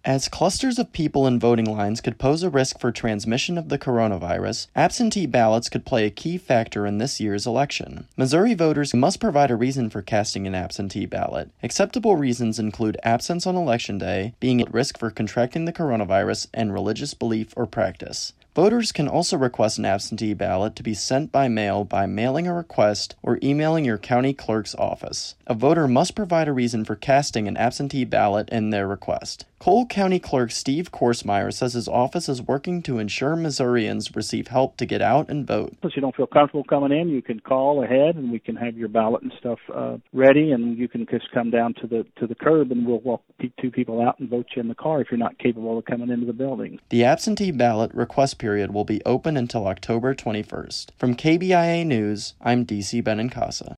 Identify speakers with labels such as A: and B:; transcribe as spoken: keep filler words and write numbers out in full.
A: As clusters of people in voting lines could pose a risk for transmission of the coronavirus, absentee ballots could play a key factor in this year's election. Missouri voters must provide a reason for casting an absentee ballot. Acceptable reasons include absence on election day, being at risk for contracting the coronavirus, and religious belief or practice. Voters can also request an absentee ballot to be sent by mail by mailing a request or emailing your county clerk's office. A voter must provide a reason for casting an absentee ballot in their request. Cole County Clerk Steve Korsmeyer says his office is working to ensure Missourians receive help to get out and vote.
B: If you don't feel comfortable coming in, you can call ahead and we can have your ballot and stuff uh, ready, and you can just come down to the to the curb and we'll walk two people out and vote you in the car if you're not capable of coming into the building.
A: The absentee ballot request period will be open until October twenty-first. From K B I A News, I'm D C Benincasa.